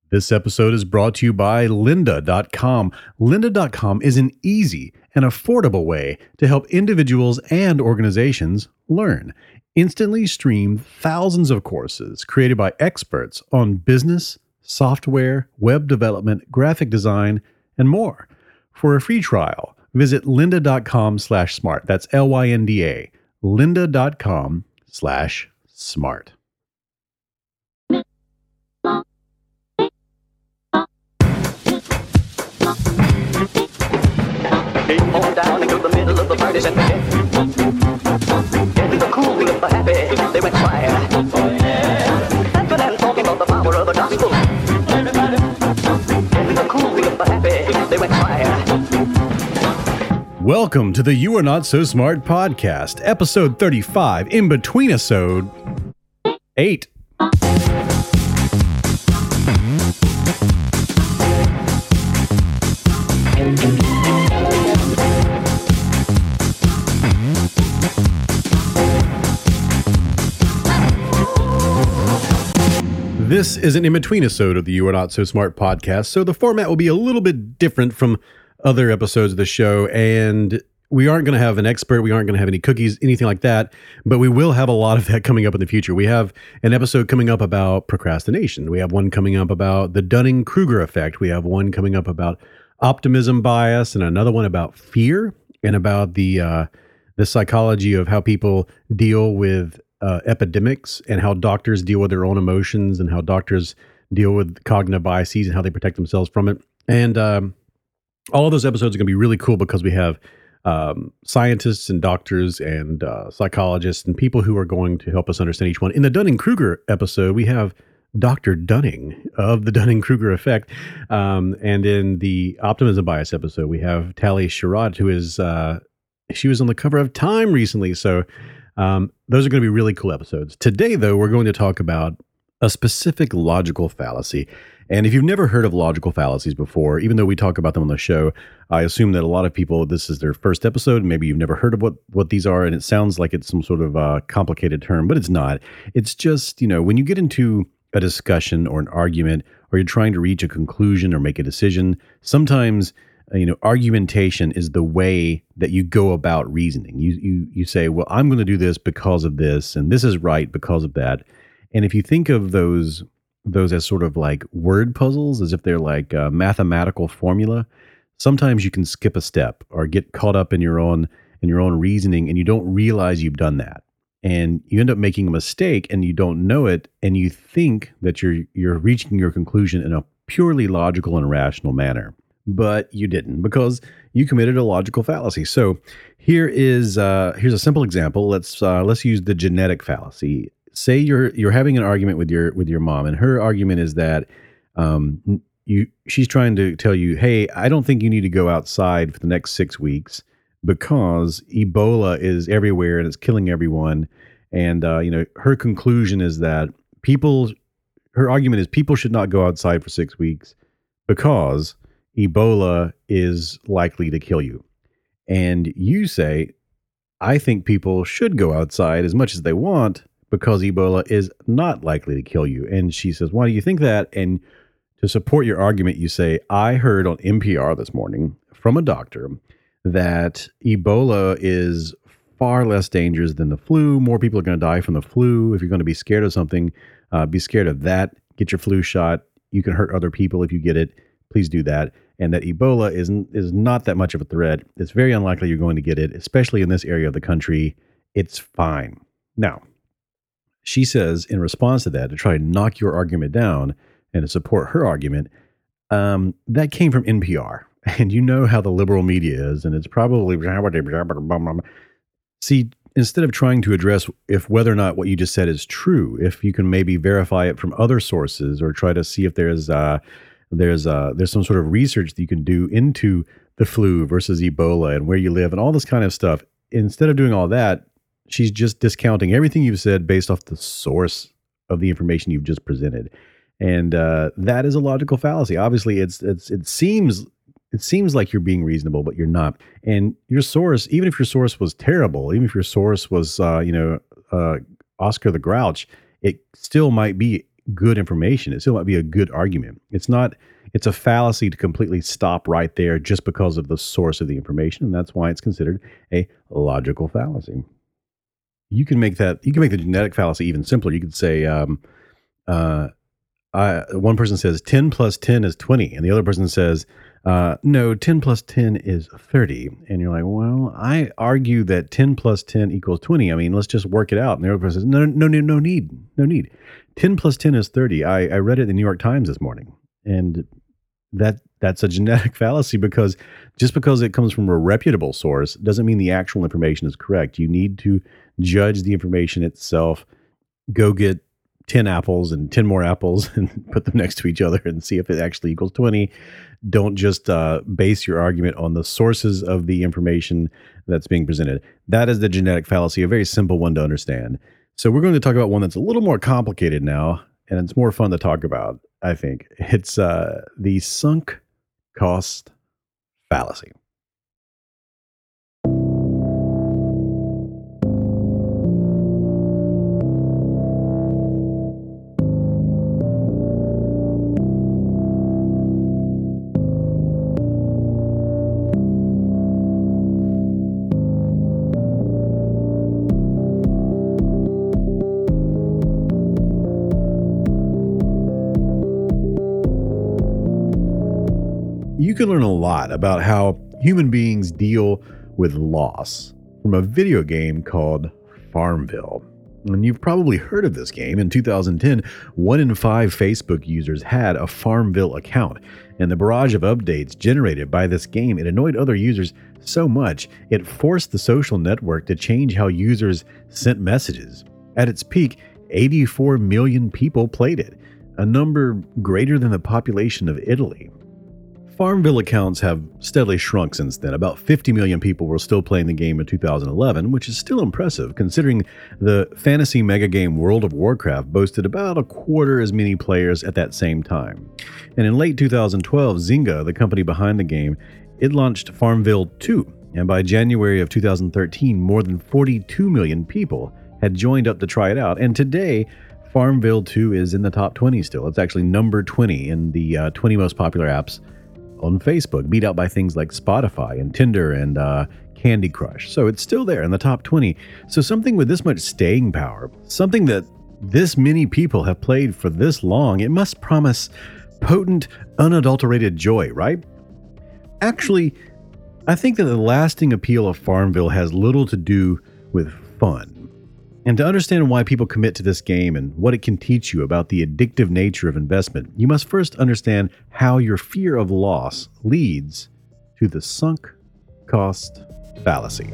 This episode is brought to you by lynda.com. Lynda.com is an easy and affordable way to help individuals and organizations learn. Instantly stream thousands of courses created by experts on business, software, web development, graphic design, and more. For a free trial, visit lynda.com/smart. That's LYNDA. lynda.com/smart. Came on down into the middle of the party and get the cool beat the happy, they went quiet. Dancing and talking about the power of the gospel. Everybody, the cool beat the happy, they went quiet. Welcome to the You Are Not So Smart podcast, episode 35, in between episode 8. This is an in-between episode of the You Are Not So Smart podcast, so the format will be a little bit different from other episodes of the show, and we aren't going to have an expert, we aren't going to have any cookies, anything like that, but we will have a lot of that coming up in the future. We have an episode coming up about procrastination. We have one coming up about the Dunning-Kruger effect. We have one coming up about optimism bias, and another one about fear, and about the psychology of how people deal with epidemics, and how doctors deal with their own emotions, and how doctors deal with cognitive biases and how they protect themselves from it. And all of those episodes are going to be really cool because we have scientists and doctors and psychologists and people who are going to help us understand each one. In the Dunning-Kruger episode, we have Dr. Dunning of the Dunning-Kruger effect. And in the optimism bias episode, we have Tali Sharot, who is, she was on the cover of Time recently. So those are going to be really cool episodes. Today, though, we're going to talk about a specific logical fallacy. And if you've never heard of logical fallacies before, even though we talk about them on the show, I assume that a lot of people, this is their first episode. Maybe you've never heard of what these are, and it sounds like it's some sort of complicated term, but it's not. It's just, when you get into a discussion or an argument, or you're trying to reach a conclusion or make a decision, sometimes argumentation is the way that you go about reasoning. You say, well, I'm going to do this because of this, and this is right because of that. And if you think of those as sort of like word puzzles, as if they're like a mathematical formula, sometimes you can skip a step or get caught up in your own reasoning, and you don't realize you've done that. And you end up making a mistake, and you don't know it, and you think that you're reaching your conclusion in a purely logical and rational manner. But you didn't, because you committed a logical fallacy. So here's a simple example. Let's use the genetic fallacy. Say you're having an argument with your mom, and her argument is that she's trying to tell you, hey, I don't think you need to go outside for the next 6 weeks because Ebola is everywhere and it's killing everyone. And her conclusion is that her argument is people should not go outside for 6 weeks because Ebola is likely to kill you. And you say, I think people should go outside as much as they want because Ebola is not likely to kill you. And she says, why do you think that? And to support your argument, you say, I heard on NPR this morning from a doctor that Ebola is far less dangerous than the flu. More people are going to die from the flu. If you're going to be scared of something, be scared of that. Get your flu shot. You can hurt other people if you get it. Please do that. And that Ebola is not that much of a threat. It's very unlikely you're going to get it, especially in this area of the country. It's fine. Now, she says in response to that, to try and knock your argument down and to support her argument, that came from NPR. And you know how the liberal media is, and it's probably... See, instead of trying to address whether or not what you just said is true, if you can maybe verify it from other sources, or try to see if there's some sort of research that you can do into the flu versus Ebola and where you live and all this kind of stuff. Instead of doing all that, she's just discounting everything you've said based off the source of the information you've just presented. And that is a logical fallacy. Obviously, it seems like you're being reasonable, but you're not. And your source, even if your source was terrible, even if your source was Oscar the Grouch, it still might be good information. It still might be a good argument. It's a fallacy to completely stop right there just because of the source of the information. And that's why it's considered a logical fallacy. You can make the genetic fallacy even simpler. You could say, one person says 10 plus 10 is 20. And the other person says, no, 10 plus 10 is 30. And you're like, well, I argue that 10 plus 10 equals 20. I mean, let's just work it out. And the other person says, no need. 10 plus 10 is 30. I read it in the New York Times this morning. And that's a genetic fallacy, because just because it comes from a reputable source doesn't mean the actual information is correct. You need to judge the information itself. Go get 10 apples and 10 more apples and put them next to each other and see if it actually equals 20. Don't just base your argument on the sources of the information that's being presented. That is the genetic fallacy, a very simple one to understand. So we're going to talk about one that's a little more complicated now, and it's more fun to talk about, I think. It's the sunk cost fallacy. You can learn a lot about how human beings deal with loss from a video game called Farmville. And you've probably heard of this game. In 2010, 1 in 5 Facebook users had a Farmville account, and the barrage of updates generated by this game, it annoyed other users so much, it forced the social network to change how users sent messages. At its peak, 84 million people played it, a number greater than the population of Italy. Farmville accounts have steadily shrunk since then. About 50 million people were still playing the game in 2011, which is still impressive considering the fantasy mega game World of Warcraft boasted about a quarter as many players at that same time. And in late 2012, Zynga, the company behind the game, it launched Farmville 2, and by January of 2013, more than 42 million people had joined up to try it out. And today, Farmville 2 is in the top 20 still. It's actually number 20 in the 20 most popular apps on Facebook, beat out by things like Spotify and Tinder and Candy Crush. So it's still there in the top 20. So something with this much staying power, something that this many people have played for this long, it must promise potent, unadulterated joy, right? Actually, I think that the lasting appeal of Farmville has little to do with fun. And to understand why people commit to this game and what it can teach you about the addictive nature of investment, you must first understand how your fear of loss leads to the sunk cost fallacy.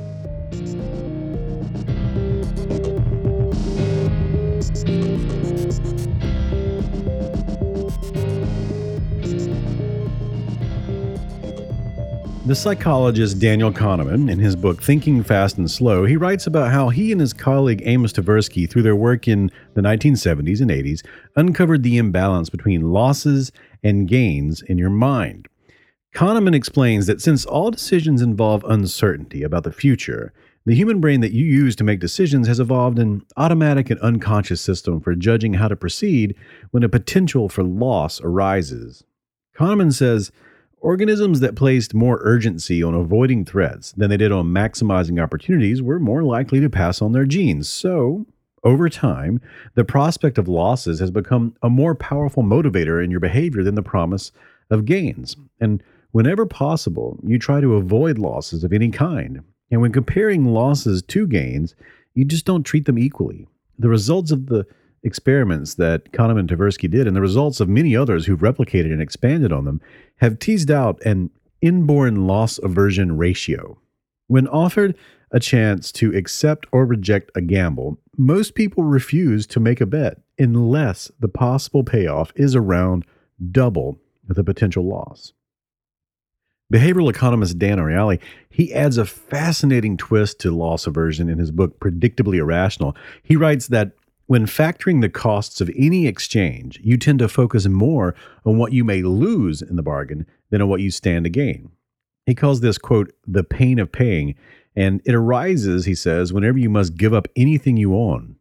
The psychologist Daniel Kahneman, in his book Thinking Fast and Slow, he writes about how he and his colleague Amos Tversky, through their work in the 1970s and 80s, uncovered the imbalance between losses and gains in your mind. Kahneman explains that since all decisions involve uncertainty about the future, the human brain that you use to make decisions has evolved an automatic and unconscious system for judging how to proceed when a potential for loss arises. Kahneman says, organisms that placed more urgency on avoiding threats than they did on maximizing opportunities were more likely to pass on their genes. So, over time, the prospect of losses has become a more powerful motivator in your behavior than the promise of gains. And whenever possible, you try to avoid losses of any kind. And when comparing losses to gains, you just don't treat them equally. The results of the experiments that Kahneman and Tversky did, and the results of many others who've replicated and expanded on them, have teased out an inborn loss aversion ratio. When offered a chance to accept or reject a gamble, most people refuse to make a bet unless the possible payoff is around double the potential loss. Behavioral economist Dan Ariely, he adds a fascinating twist to loss aversion in his book Predictably Irrational. He writes that when factoring the costs of any exchange, you tend to focus more on what you may lose in the bargain than on what you stand to gain. He calls this, quote, the pain of paying, and it arises, he says, whenever you must give up anything you own.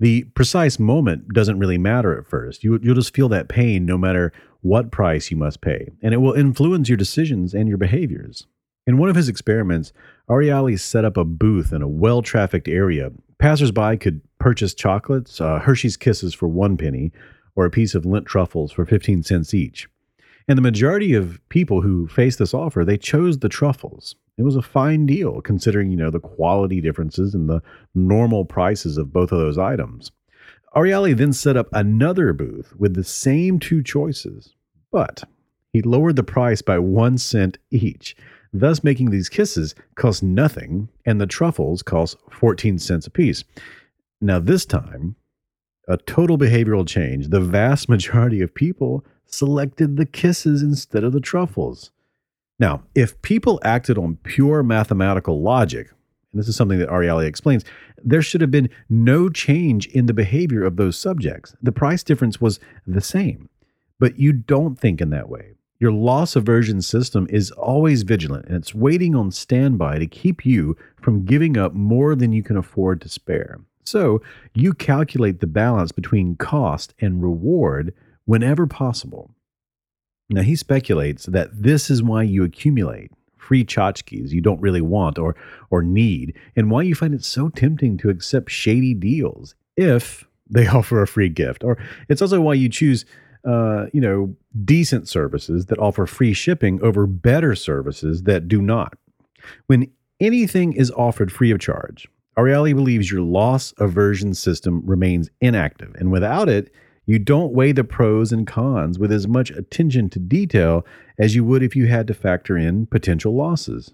The precise moment doesn't really matter at first. You'll just feel that pain no matter what price you must pay, and it will influence your decisions and your behaviors. In one of his experiments, Ariely set up a booth in a well-trafficked area. Passersby could purchase chocolates, Hershey's Kisses for 1 penny, or a piece of Lindt truffles for 15 cents each. And the majority of people who faced this offer, they chose the truffles. It was a fine deal considering, the quality differences and the normal prices of both of those items. Ariely then set up another booth with the same 2 choices, but he lowered the price by 1 cent each, thus making these kisses cost nothing and the truffles cost 14 cents apiece. Now this time, a total behavioral change. The vast majority of people selected the kisses instead of the truffles. Now, if people acted on pure mathematical logic, and this is something that Ariely explains, there should have been no change in the behavior of those subjects. The price difference was the same. But you don't think in that way. Your loss aversion system is always vigilant, and it's waiting on standby to keep you from giving up more than you can afford to spare. So you calculate the balance between cost and reward whenever possible. Now, he speculates that this is why you accumulate free tchotchkes you don't really want or need, and why you find it so tempting to accept shady deals if they offer a free gift. Or it's also why you choose, decent services that offer free shipping over better services that do not. When anything is offered free of charge, Ariely believes your loss aversion system remains inactive, and without it, you don't weigh the pros and cons with as much attention to detail as you would if you had to factor in potential losses.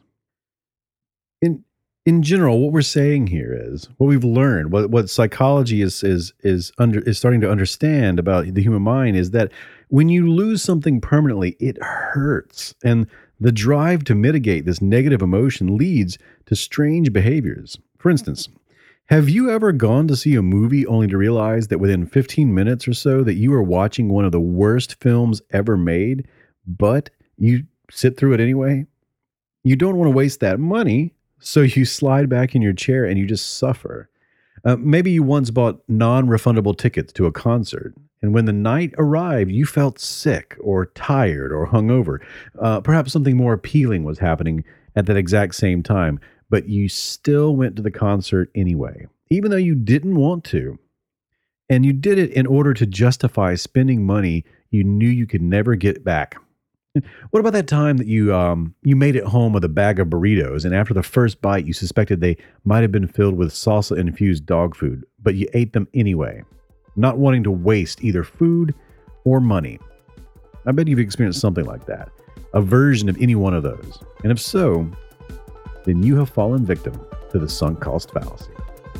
In general, what we're saying here is what we've learned, what psychology is starting to understand about the human mind is that when you lose something permanently, it hurts, and the drive to mitigate this negative emotion leads to strange behaviors. For instance, have you ever gone to see a movie only to realize that within 15 minutes or so that you are watching one of the worst films ever made, but you sit through it anyway? You don't want to waste that money, so you slide back in your chair and you just suffer. Maybe you once bought non-refundable tickets to a concert, and when the night arrived, you felt sick or tired or hungover. Perhaps something more appealing was happening at that exact same time, but you still went to the concert anyway, even though you didn't want to. And you did it in order to justify spending money you knew you could never get back. What about that time that you made it home with a bag of burritos, and after the first bite, you suspected they might have been filled with salsa-infused dog food, but you ate them anyway, not wanting to waste either food or money? I bet you've experienced something like that, a version of any one of those. And if so, then you have fallen victim to the sunk cost fallacy.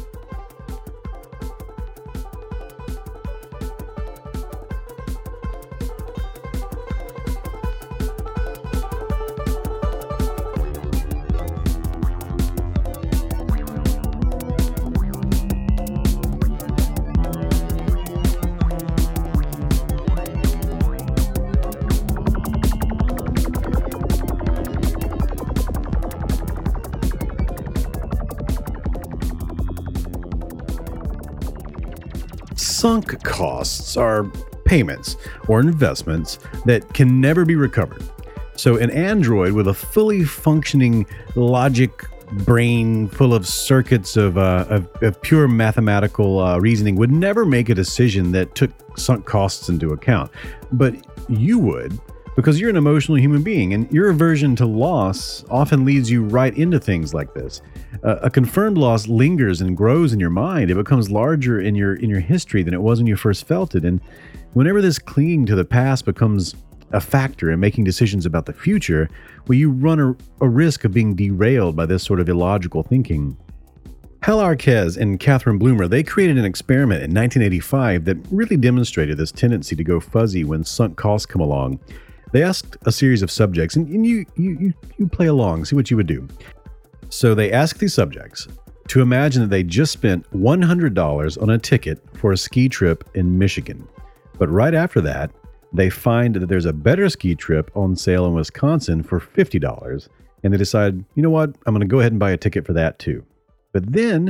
Sunk costs are payments or investments that can never be recovered. So an android with a fully functioning logic brain full of circuits of pure mathematical reasoning would never make a decision that took sunk costs into account. But you would, because you're an emotional human being, and your aversion to loss often leads you right into things like this. A confirmed loss lingers and grows in your mind. It becomes larger in your history than it was when you first felt it. And whenever this clinging to the past becomes a factor in making decisions about the future, well, you run a risk of being derailed by this sort of illogical thinking. Hal Arquez and Catherine Bloomer, they created an experiment in 1985 that really demonstrated this tendency to go fuzzy when sunk costs come along. They asked a series of subjects, and you play along, see what you would do. So they asked these subjects to imagine that they just spent $100 on a ticket for a ski trip in Michigan. But right after that, they find that there's a better ski trip on sale in Wisconsin for $50, and they decide, you know what, I'm going to go ahead and buy a ticket for that too. But then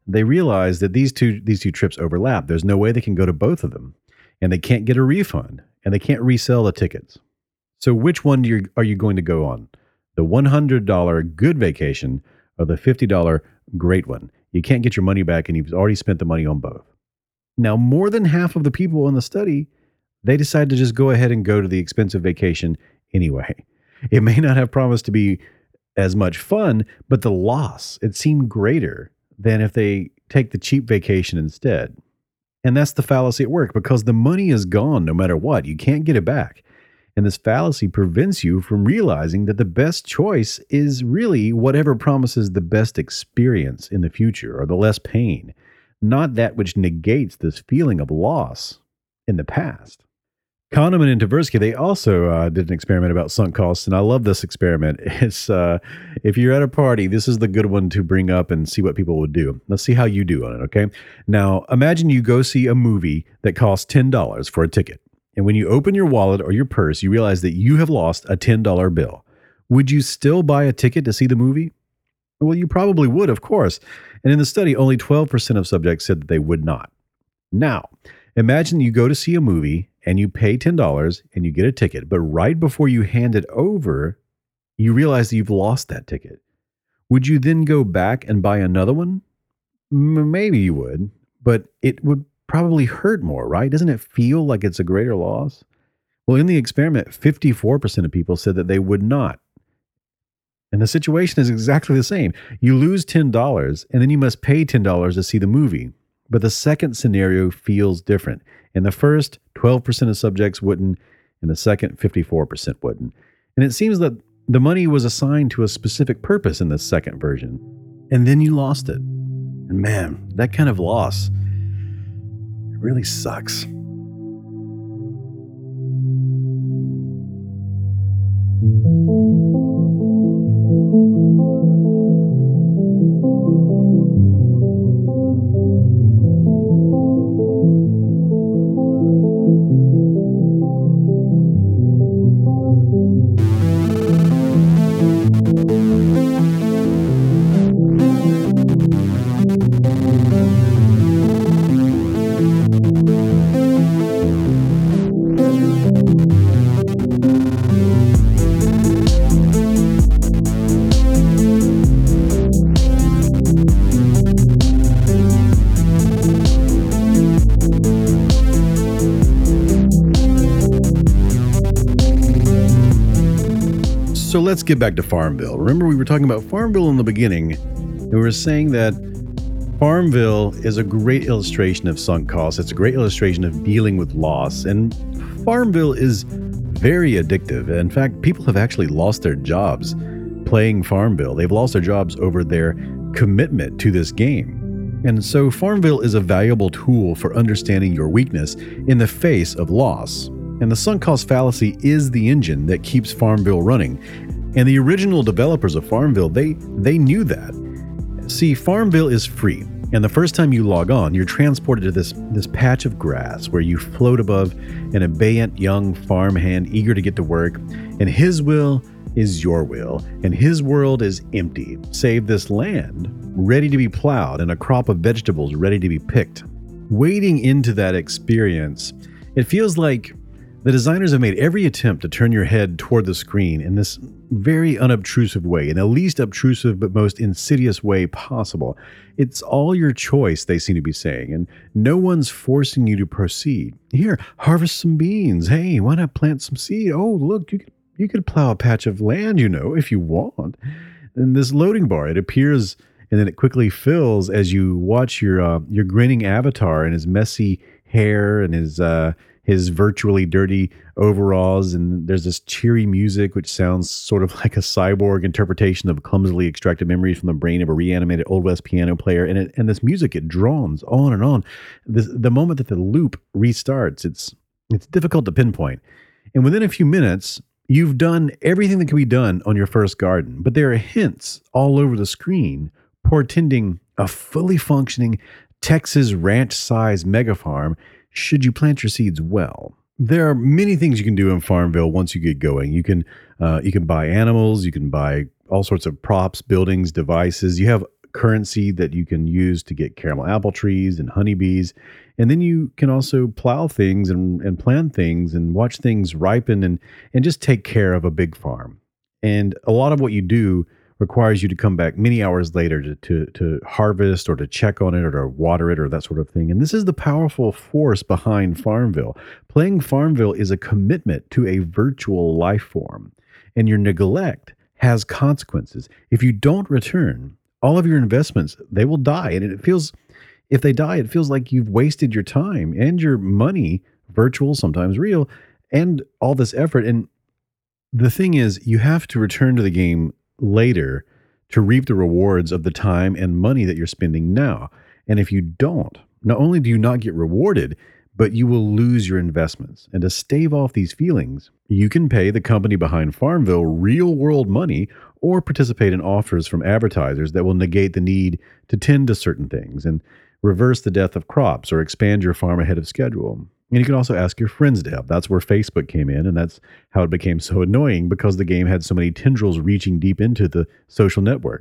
they realize that these two trips overlap. There's no way they can go to both of them, and they can't get a refund, and they can't resell the tickets. So which one are you going to go on? The $100 good vacation or the $50 great one? You can't get your money back, and you've already spent the money on both. Now, more than half of the people in the study, they decide to just go ahead and go to the expensive vacation anyway. It may not have promised to be as much fun, but the loss, it seemed greater than if they take the cheap vacation instead. And that's the fallacy at work, because the money is gone no matter what. You can't get it back. And this fallacy prevents you from realizing that the best choice is really whatever promises the best experience in the future or the less pain, not that which negates this feeling of loss in the past. Kahneman and Tversky, they also did an experiment about sunk costs, and I love this experiment. It's if you're at a party, this is the good one to bring up and see what people would do. Let's see how you do on it, okay? Now, imagine you go see a movie that costs $10 for a ticket, and when you open your wallet or your purse, you realize that you have lost a $10 bill. Would you still buy a ticket to see the movie? Well, you probably would, of course. And in the study, only 12% of subjects said that they would not. Now, imagine you go to see a movie and you pay $10 and you get a ticket, but right before you hand it over, you realize that you've lost that ticket. Would you then go back and buy another one? Maybe you would, but it would probably hurt more, right? Doesn't it feel like it's a greater loss? Well, in the experiment, 54% of people said that they would not. And the situation is exactly the same. You lose $10 and then you must pay $10 to see the movie. But the second scenario feels different. In the first, 12% of subjects wouldn't. In the second, 54% wouldn't. And it seems that the money was assigned to a specific purpose in the second version. And then you lost it. And man, that kind of loss, it really sucks. So let's get back to Farmville. Remember, we were talking about Farmville in the beginning, and we were saying that Farmville is a great illustration of sunk costs. It's a great illustration of dealing with loss, and Farmville is very addictive. In fact, people have actually lost their jobs playing Farmville. They've lost their jobs over their commitment to this game. And so Farmville is a valuable tool for understanding your weakness in the face of loss. And the sunk cost fallacy is the engine that keeps Farmville running. And the original developers of Farmville, they knew that. See, Farmville is free. And the first time you log on, you're transported to this patch of grass where you float above an abeyant young farmhand eager to get to work. And his will is your will. And his world is empty, save this land ready to be plowed and a crop of vegetables ready to be picked. Wading into that experience, it feels like the designers have made every attempt to turn your head toward the screen in this very unobtrusive way, in the least obtrusive but most insidious way possible. It's all your choice, they seem to be saying, and no one's forcing you to proceed. Here, harvest some beans. Hey, why not plant some seed? Oh, look, you could plow a patch of land, if you want. And this loading bar, it appears and then it quickly fills as you watch your grinning avatar and his messy hair and his virtually dirty overalls, and there's this cheery music which sounds sort of like a cyborg interpretation of clumsily extracted memories from the brain of a reanimated Old West piano player. And this music, it drones on and on. The moment that the loop restarts, it's difficult to pinpoint. And within a few minutes, you've done everything that can be done on your first garden, but there are hints all over the screen portending a fully functioning Texas ranch-sized mega farm should you plant your seeds well. There are many things you can do in Farmville once you get going. You can buy animals, you can buy all sorts of props, buildings, devices. You have currency that you can use to get caramel apple trees and honeybees. And then you can also plow things and plant things and watch things ripen and just take care of a big farm. And a lot of what you do requires you to come back many hours later to harvest or to check on it or to water it or that sort of thing. And this is the powerful force behind Farmville. Playing Farmville is a commitment to a virtual life form, and your neglect has consequences. If you don't return all of your investments, they will die. And if they die, it feels like you've wasted your time and your money, virtual, sometimes real, and all this effort. And the thing is, you have to return to the game later to reap the rewards of the time and money that you're spending now. And if you don't, not only do you not get rewarded, but you will lose your investments. And to stave off these feelings, you can pay the company behind Farmville real world money or participate in offers from advertisers that will negate the need to tend to certain things and reverse the death of crops or expand your farm ahead of schedule. And you can also ask your friends to help. That's where Facebook came in, and that's how it became so annoying because the game had so many tendrils reaching deep into the social network.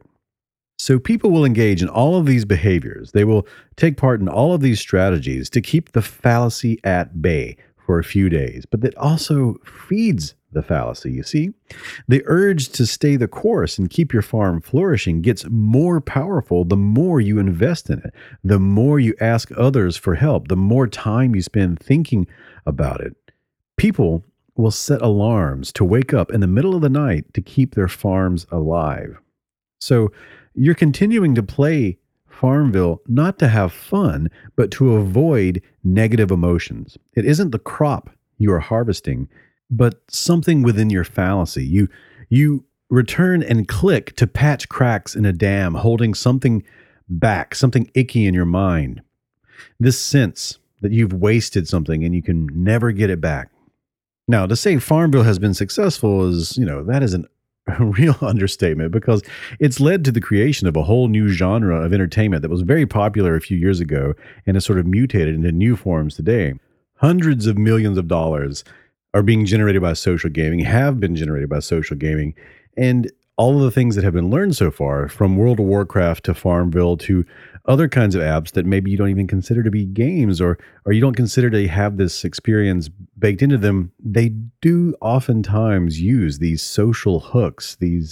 So people will engage in all of these behaviors. They will take part in all of these strategies to keep the fallacy at bay for a few days, but that also feeds the fallacy, you see? The urge to stay the course and keep your farm flourishing gets more powerful the more you invest in it, the more you ask others for help, the more time you spend thinking about it. People will set alarms to wake up in the middle of the night to keep their farms alive. So you're continuing to play Farmville not to have fun, but to avoid negative emotions. It isn't the crop you are harvesting, but something within your fallacy. You return and click to patch cracks in a dam, holding something back, something icky in your mind. This sense that you've wasted something and you can never get it back. Now, to say Farmville has been successful is, that is a real understatement because it's led to the creation of a whole new genre of entertainment that was very popular a few years ago and has sort of mutated into new forms today. Hundreds of millions of dollars are being generated by social gaming, have been generated by social gaming, and all of the things that have been learned so far, from World of Warcraft to Farmville to other kinds of apps that maybe you don't even consider to be games or you don't consider to have this experience baked into them, they do oftentimes use these social hooks, these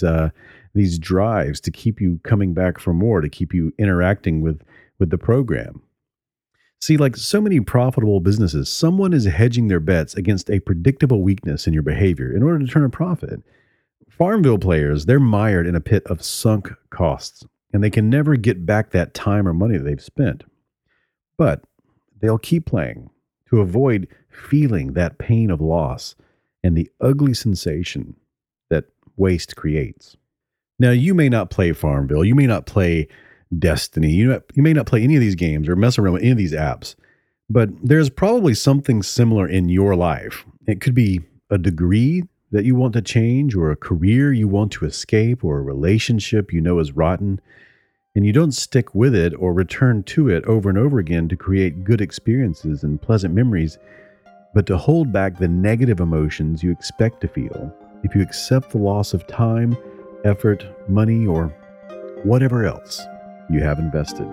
drives to keep you coming back for more, to keep you interacting with the program. See, like so many profitable businesses, someone is hedging their bets against a predictable weakness in your behavior in order to turn a profit. Farmville players, they're mired in a pit of sunk costs, and they can never get back that time or money that they've spent. But they'll keep playing to avoid feeling that pain of loss and the ugly sensation that waste creates. Now, you may not play Farmville, you may not play Destiny, you may not play any of these games or mess around with any of these apps, but there's probably something similar in your life. It could be a degree that you want to change, or a career you want to escape, or a relationship you know is rotten, and you don't stick with it or return to it over and over again to create good experiences and pleasant memories, but to hold back the negative emotions you expect to feel if you accept the loss of time, effort, money, or whatever else you have invested.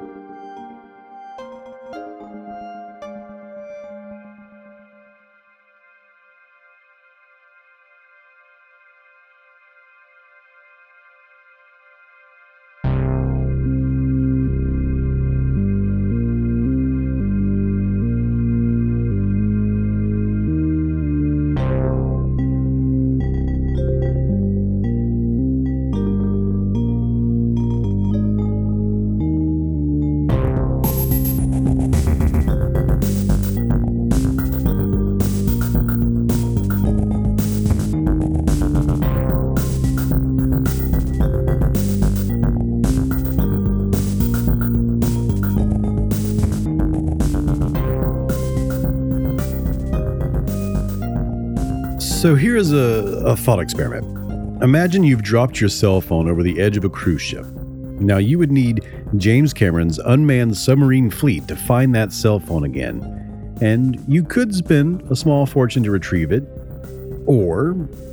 So here's a thought experiment. Imagine you've dropped your cell phone over the edge of a cruise ship. Now you would need James Cameron's unmanned submarine fleet to find that cell phone again. And you could spend a small fortune to retrieve it, or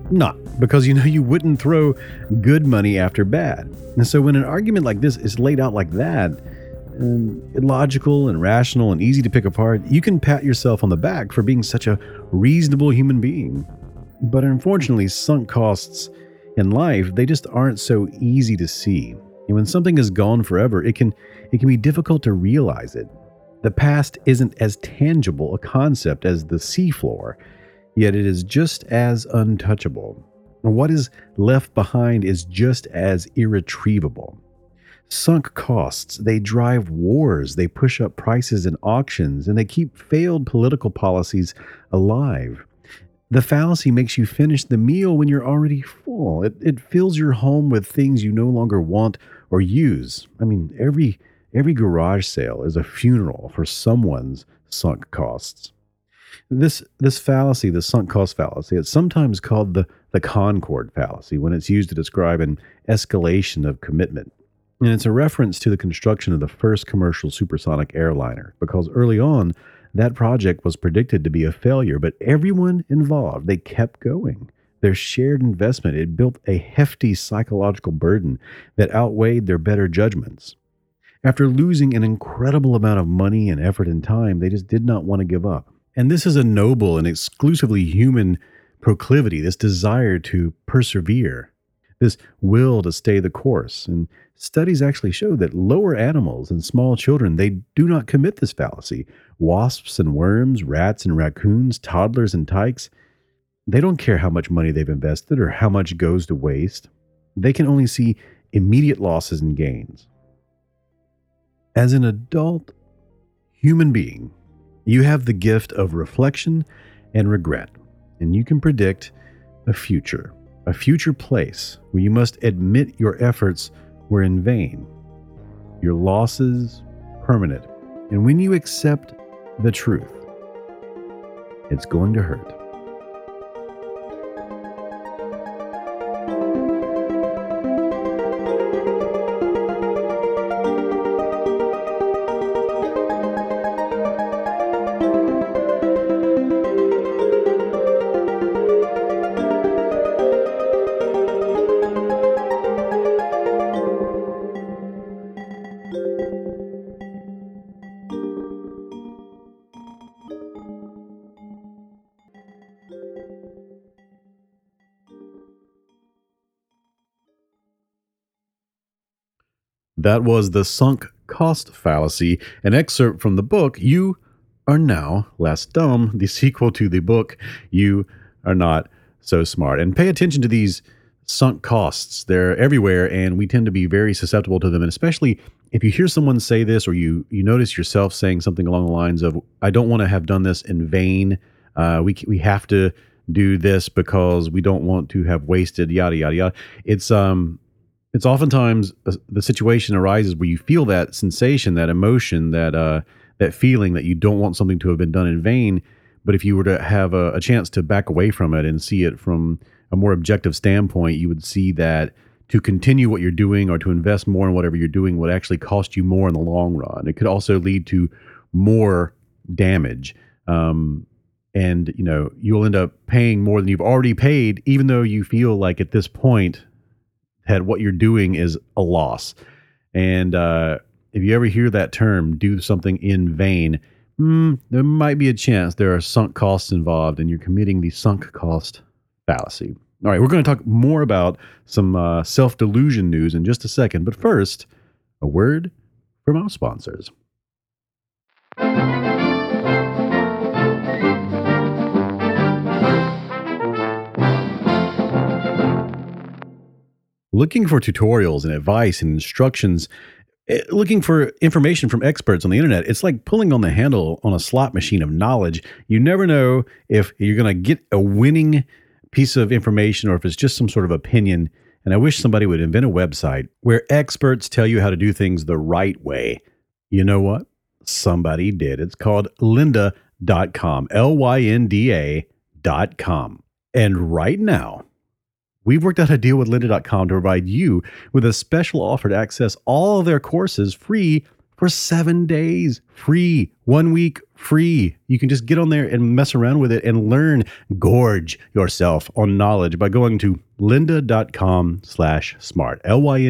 Not because you wouldn't throw good money after bad. And so when an argument like this is laid out like that, illogical and rational and easy to pick apart, you can pat yourself on the back for being such a reasonable human being. But unfortunately, sunk costs in life, they just aren't so easy to see. And when something is gone forever, it can be difficult to realize it. The past isn't as tangible a concept as the seafloor, yet it is just as untouchable. What is left behind is just as irretrievable. Sunk costs, they drive wars, they push up prices in auctions, and they keep failed political policies alive. The fallacy makes you finish the meal when you're already full. It fills your home with things you no longer want or use. I mean, every garage sale is a funeral for someone's sunk costs. This fallacy, the sunk cost fallacy, it's sometimes called the Concorde fallacy when it's used to describe an escalation of commitment. And it's a reference to the construction of the first commercial supersonic airliner, because early on, that project was predicted to be a failure, but everyone involved, they kept going. Their shared investment, it built a hefty psychological burden that outweighed their better judgments. After losing an incredible amount of money and effort and time, they just did not want to give up. And this is a noble and exclusively human proclivity, this desire to persevere, this will to stay the course. And studies actually show that lower animals and small children, they do not commit this fallacy. Wasps and worms, rats and raccoons, toddlers and tykes, they don't care how much money they've invested or how much goes to waste. They can only see immediate losses and gains. As an adult human being, you have the gift of reflection and regret, and you can predict a future place where you must admit your efforts were in vain, your losses permanent. And when you accept the truth, it's going to hurt. That was the sunk cost fallacy, an excerpt from the book, You Are Now Less Dumb, the sequel to the book, You Are Not So Smart. And pay attention to these sunk costs. They're everywhere, and we tend to be very susceptible to them. And especially if you hear someone say this, or you notice yourself saying something along the lines of, I don't want to have done this in vain. We have to do this because we don't want to have wasted, yada, yada, yada. It's oftentimes the situation arises where you feel that sensation, that emotion, that feeling that you don't want something to have been done in vain. But if you were to have a chance to back away from it and see it from a more objective standpoint, you would see that to continue what you're doing or to invest more in whatever you're doing would actually cost you more in the long run. It could also lead to more damage. And you'll end up paying more than you've already paid, even though you feel like at this point that what you're doing is a loss. And if you ever hear that term, do something in vain, there might be a chance there are sunk costs involved and you're committing the sunk cost fallacy. All right, we're going to talk more about some self-delusion news in just a second. But first, a word from our sponsors. Looking for tutorials and advice and instructions, looking for information from experts on the internet, it's like pulling on the handle on a slot machine of knowledge. You never know if you're going to get a winning piece of information or if it's just some sort of opinion. And I wish somebody would invent a website where experts tell you how to do things the right way. You know what? Somebody did. It's called lynda.com, lynda.com. And right now, we've worked out a deal with lynda.com to provide you with a special offer to access all of their courses free for 7 days, free, 1 week, free. You can just get on there and mess around with it and learn, gorge yourself on knowledge by going to lynda.com/smart,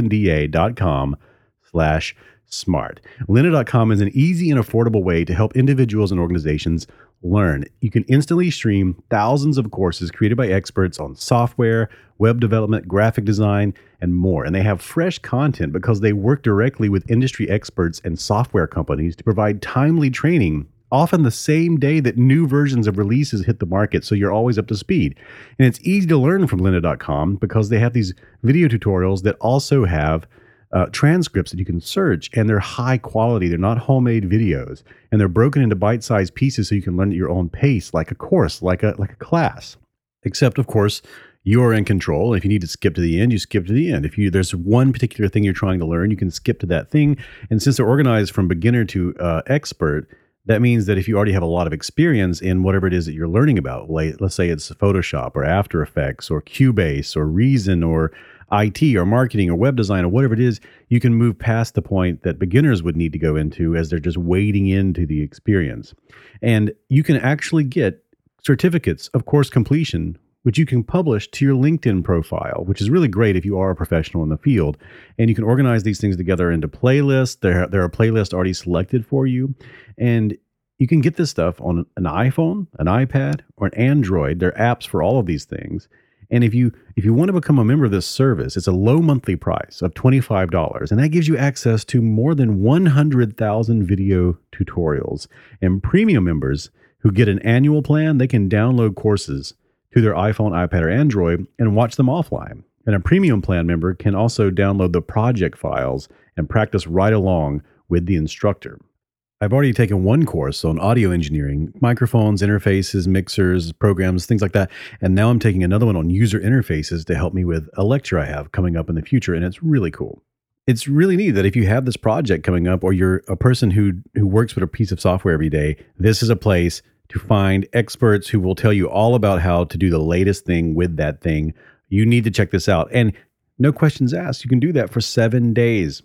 lynda.com/smart. Lynda.com is an easy and affordable way to help individuals and organizations learn. You can instantly stream thousands of courses created by experts on software, web development, graphic design, and more. And they have fresh content because they work directly with industry experts and software companies to provide timely training, often the same day that new versions of releases hit the market, so you're always up to speed. And it's easy to learn from lynda.com because they have these video tutorials that also have transcripts that you can search, and they're high quality. They're not homemade videos, and they're broken into bite-sized pieces so you can learn at your own pace, like a course, like a class. Except, of course, you're in control. If you need to skip to the end, you skip to the end. If there's one particular thing you're trying to learn, you can skip to that thing. And since they're organized from beginner to expert, that means that if you already have a lot of experience in whatever it is that you're learning about, like, let's say it's Photoshop or After Effects or Cubase or Reason or IT or marketing or web design or whatever it is, you can move past the point that beginners would need to go into as they're just wading into the experience. And you can actually get certificates of course completion, which you can publish to your LinkedIn profile, which is really great if you are a professional in the field. And you can organize these things together into playlists. There are playlists already selected for you. And you can get this stuff on an iPhone, an iPad, or an Android. There are apps for all of these things. And if you want to become a member of this service, it's a low monthly price of $25, and that gives you access to more than 100,000 video tutorials. And premium members who get an annual plan, they can download courses to their iPhone, iPad, or Android and watch them offline. And a premium plan member can also download the project files and practice right along with the instructor. I've already taken one course on audio engineering, microphones, interfaces, mixers, programs, things like that. And now I'm taking another one on user interfaces to help me with a lecture I have coming up in the future. And it's really cool. It's really neat that if you have this project coming up, or you're a person who works with a piece of software every day, this is a place to find experts who will tell you all about how to do the latest thing with that thing. You need to check this out. And no questions asked. You can do that for 7 days.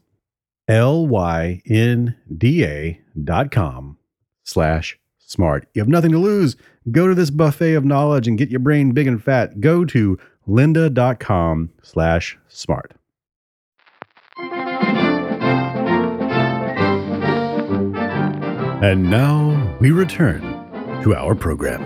lynda.com/smart. You have nothing to lose. Go to this buffet of knowledge and get your brain big and fat. Go to lynda.com/smart. And now we return to our program.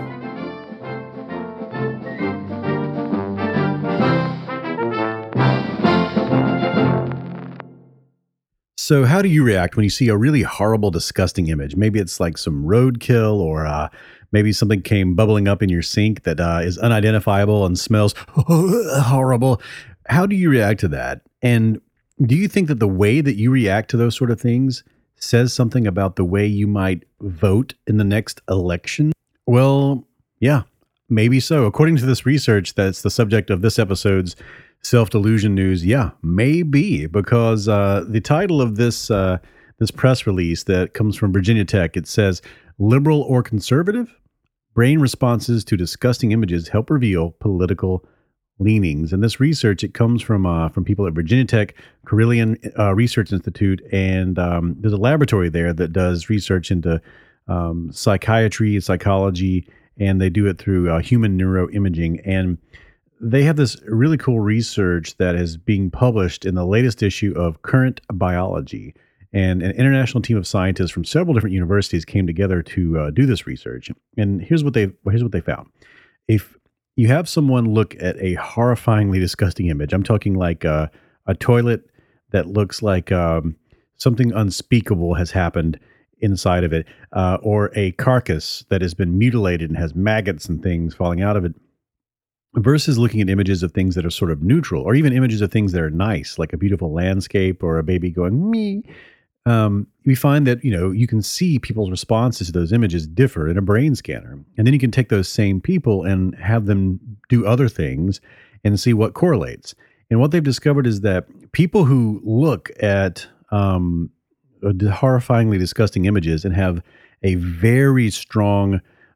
So how do you react when you see a really horrible, disgusting image? Maybe it's like some roadkill, or maybe something came bubbling up in your sink that is unidentifiable and smells horrible. How do you react to that? And do you think that the way that you react to those sort of things says something about the way you might vote in the next election? Well, yeah, maybe so. According to this research that's the subject of this episode's Self-Delusion News, yeah, maybe, because the title of this press release that comes from Virginia Tech, it says, "Liberal or conservative? Brain responses to disgusting images help reveal political leanings." And this research, it comes from people at Virginia Tech, Carilion Research Institute, and there's a laboratory there that does research into psychiatry and psychology, and they do it through human neuroimaging. And they have this really cool research that is being published in the latest issue of Current Biology. And an international team of scientists from several different universities came together to do this research. And here's what they found. If you have someone look at a horrifyingly disgusting image, I'm talking like a toilet that looks like something unspeakable has happened inside of it, or a carcass that has been mutilated and has maggots and things falling out of it, versus looking at images of things that are sort of neutral, or even images of things that are nice, like a beautiful landscape or a baby going me. We find that, you can see people's responses to those images differ in a brain scanner. And then you can take those same people and have them do other things and see what correlates. And what they've discovered is that people who look at horrifyingly disgusting images and have a very strong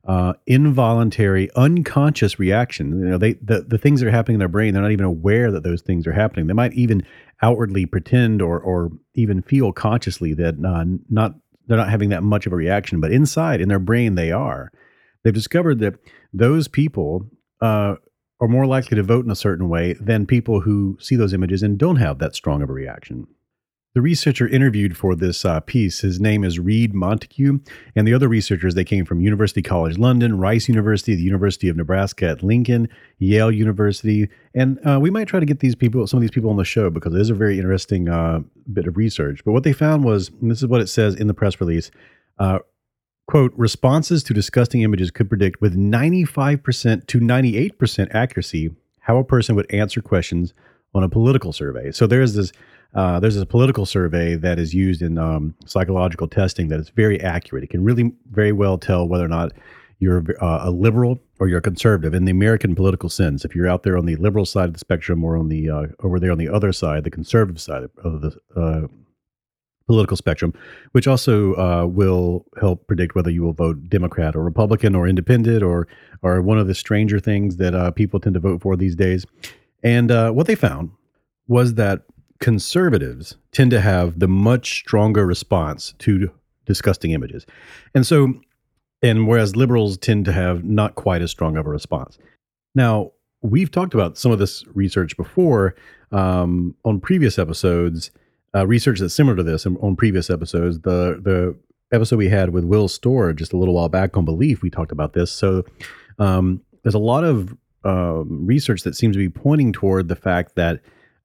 involuntary, unconscious reaction. You know, the things that are happening in their brain, they're not even aware that those things are happening. They might even outwardly pretend or even feel consciously that they're not having that much of a reaction, but inside in their brain they are. They've discovered that those people are more likely to vote in a certain way than people who see those images and don't have that strong of a reaction. The researcher interviewed for this piece, his name is Reed Montague, and the other researchers, they came from University College London, Rice University, the University of Nebraska at Lincoln, Yale University, and we might try to get some of these people on the show because it is a very interesting bit of research. But what they found was, and this is what it says in the press release, quote, responses to disgusting images could predict with 95% to 98% accuracy how a person would answer questions on a political survey. So there's this political survey that is used in psychological testing that is very accurate. It can really very well tell whether or not you're a liberal or you're a conservative in the American political sense. If you're out there on the liberal side of the spectrum or on the over there on the other side, the conservative side of the political spectrum, which also will help predict whether you will vote Democrat or Republican or Independent or one of the stranger things that people tend to vote for these days. And what they found was that conservatives tend to have the much stronger response to disgusting images. And whereas liberals tend to have not quite as strong of a response. Now, we've talked about some of this research before on previous episodes, research that's similar to this on previous episodes. The episode we had with Will Storr just a little while back on belief, we talked about this. So there's a lot of research that seems to be pointing toward the fact that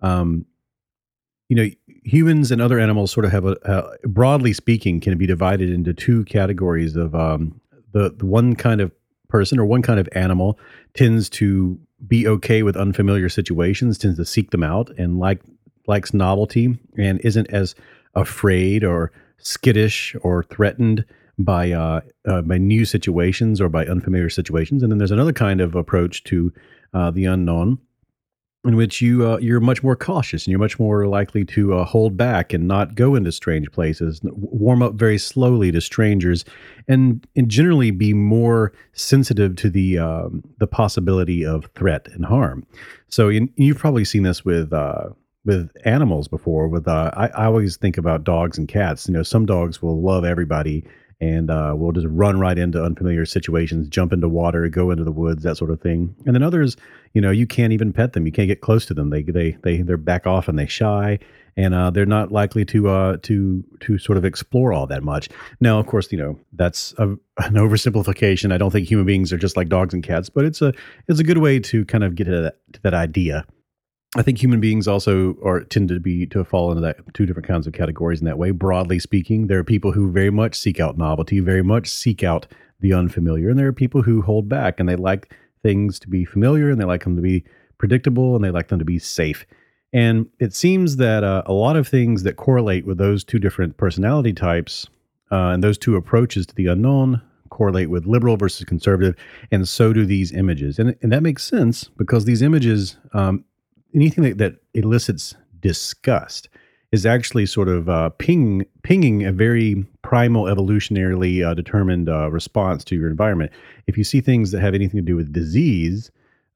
humans and other animals sort of have broadly speaking, can be divided into two categories of the one kind of person or one kind of animal tends to be okay with unfamiliar situations, tends to seek them out and likes novelty and isn't as afraid or skittish or threatened by new situations or by unfamiliar situations. And then there's another kind of approach to the unknown, in which you're much more cautious and you're much more likely to hold back and not go into strange places, warm up very slowly to strangers, and generally be more sensitive to the possibility of threat and harm. So you've probably seen this with animals before. I always think about dogs and cats. Some dogs will love everybody and will just run right into unfamiliar situations, jump into water, go into the woods, that sort of thing. And then others, you can't even pet them. You can't get close to them. They're back off and they shy, and they're not likely to sort of explore all that much. Now, of course, that's an oversimplification. I don't think human beings are just like dogs and cats, but it's a good way to kind of get to that idea. I think human beings also tend to fall into that two different kinds of categories in that way. Broadly speaking, there are people who very much seek out novelty, very much seek out the unfamiliar, and there are people who hold back and they like things to be familiar and they like them to be predictable and they like them to be safe. And it seems that a lot of things that correlate with those two different personality types and those two approaches to the unknown correlate with liberal versus conservative, and so do these images. And that makes sense because these images, anything that elicits disgust is actually sort of pinging a very primal, evolutionarily determined response to your environment. If you see things that have anything to do with disease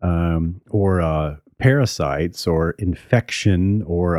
or parasites or infection or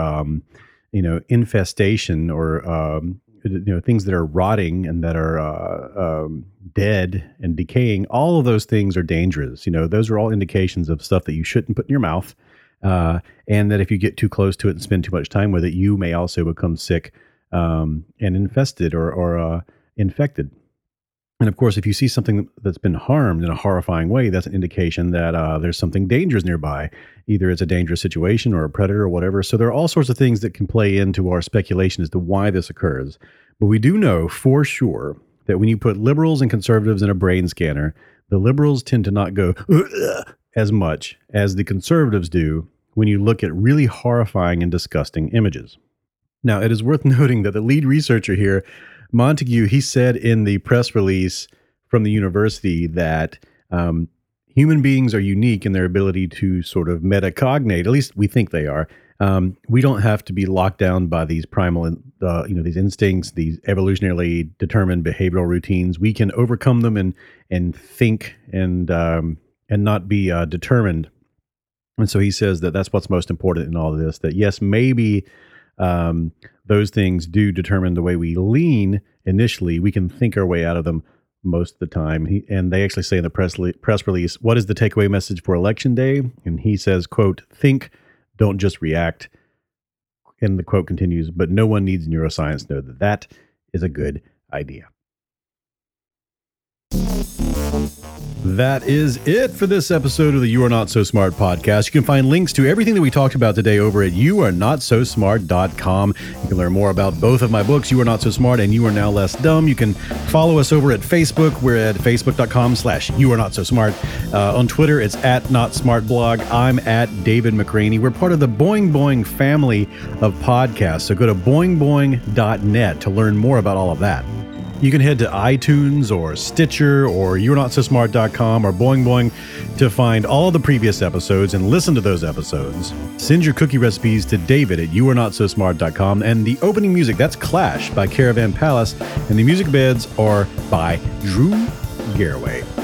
infestation or things that are rotting and that are dead and decaying, all of those things are dangerous. Those are all indications of stuff that you shouldn't put in your mouth. And that if you get too close to it and spend too much time with it, you may also become sick and infested or infected. And of course, if you see something that's been harmed in a horrifying way, that's an indication that there's something dangerous nearby. Either it's a dangerous situation or a predator or whatever. So there are all sorts of things that can play into our speculation as to why this occurs. But we do know for sure that when you put liberals and conservatives in a brain scanner, the liberals tend to not go as much as the conservatives do when you look at really horrifying and disgusting images. Now, it is worth noting that the lead researcher here, Montague, he said in the press release from the university that human beings are unique in their ability to sort of metacognate. At least we think they are. We don't have to be locked down by these primal, these instincts, these evolutionarily determined behavioral routines. We can overcome them and think and not be determined. And so he says that that's what's most important in all of this. That yes, maybe those things do determine the way we lean initially. We can think our way out of them most of the time. And they actually say in the press release, what is the takeaway message for Election Day? And he says, quote, think, don't just react. And the quote continues, but no one needs neuroscience to know that that is a good idea. That is it for this episode of the You Are Not So Smart podcast. You can find links to everything that we talked about today over at youarenotsosmart.com. You can learn more about both of my books, You Are Not So Smart and You Are Now Less Dumb. You can follow us over at Facebook. We're at facebook.com/You Are Not So Smart. On Twitter, it's at Not Smart Blog. I'm at David McRaney. We're part of the Boing Boing family of podcasts. So go to boingboing.net to learn more about all of that. You can head to iTunes or Stitcher or you'renotsosmart.com or Boing Boing to find all the previous episodes and listen to those episodes. Send your cookie recipes to David at you'renotsosmart.com. And the opening music, that's Clash by Caravan Palace. And the music beds are by Drew Garraway.